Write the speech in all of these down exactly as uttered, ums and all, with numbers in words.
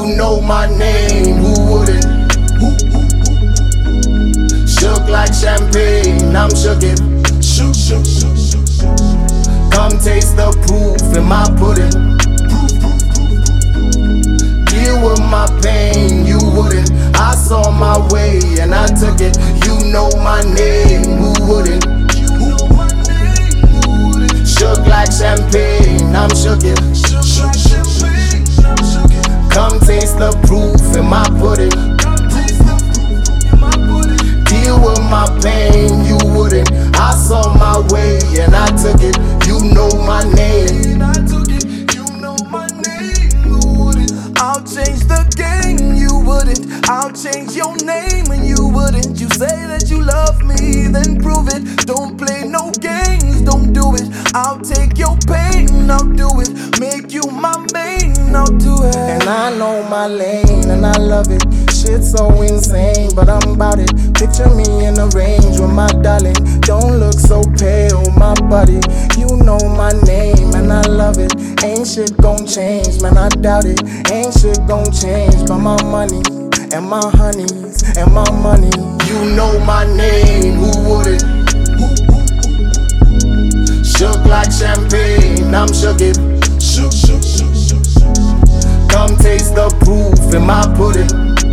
You know my name, who wouldn't? Shook like champagne, I'm shookin'. Shook, shook, shook, shook, shook. Come taste the proof in my pudding. Deal with my pain, you wouldn't. I saw my way and I took it. You know my name, who wouldn't? Shook like champagne, I'm shookin'. Come taste the proof in my pudding. Deal with my pain, you wouldn't. I saw my way and I took it. You know my name. I'll change the game, you wouldn't. I'll change your name and you wouldn't. You say that you love me, then prove it. Don't play no games, don't do it. I'll take your pain, I'll do it. Make you my main, I'll do it. And I know my lane and I love it. Shit's so insane, but I'm about it. Picture me in the range with my darling. Don't look so pale, my buddy. You know my name and I love it. Ain't shit gon' change, man, I doubt it. Ain't shit gon' change but my money and my honeys and my money. You know my name, who wouldn't? Shook like champagne, I'm shookin'. Shook, shook, shook, shook, shook. Come taste the proof in my pudding.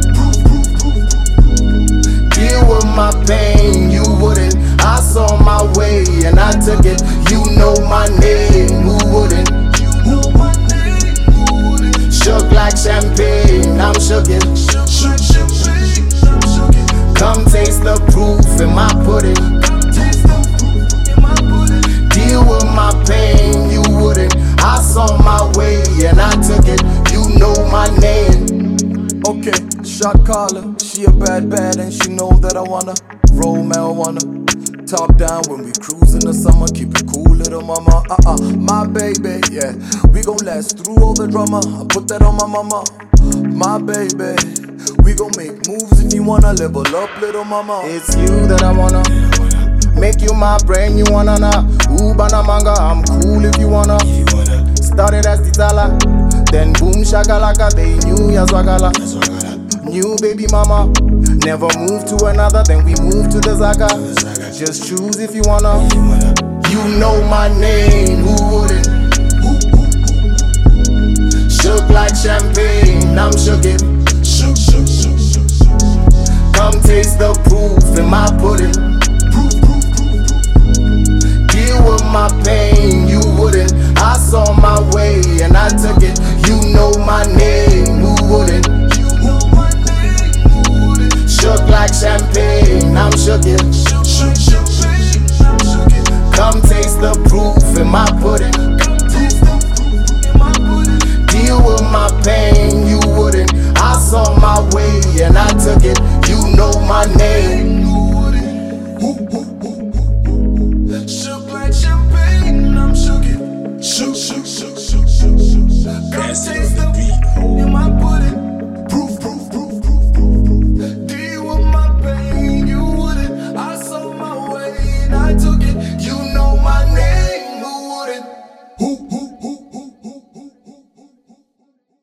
Deal with my pain, you wouldn't. I saw my way and I took it. You know my name, who wouldn't? Shook like champagne, I'm shookin'. Come taste the proof in my pudding. Deal with my pain, you wouldn't. I saw my way and I took it. You know my name. Okay, shot caller, she a bad bad and she know that I wanna roll marijuana. Top down when we cruise in the summer, keep it cool, little mama. Uh-uh, my baby, yeah. We gon' last through all the drama. I put that on my mama, my baby. We gon' make moves if you wanna level up, little mama. It's you that I wanna make you my brain, you wanna na. Ubana manga, I'm cool if you wanna. Started as Titala, then boom shakalaka, they knew ya zwagala. New baby mama, never move to another, then we move to the Zaga. Just choose if you wanna. You know my name, who wouldn't? Shook like champagne, I'm shookin'. Shook, shook, shook, shook, shook. Come taste the proof in my pudding. Deal with my pain, you wouldn't. I saw my way and I took it. You know my name, who wouldn't? Shook like champagne, I'm shookin'. Come taste the proof in my pudding. Deal with my pain, you wouldn't. I saw my way and I took it. You know my name. Shook like champagne, I'm shookin'. Shook, shook, shook, shook, shook, shook. Come taste the beat in my pudding.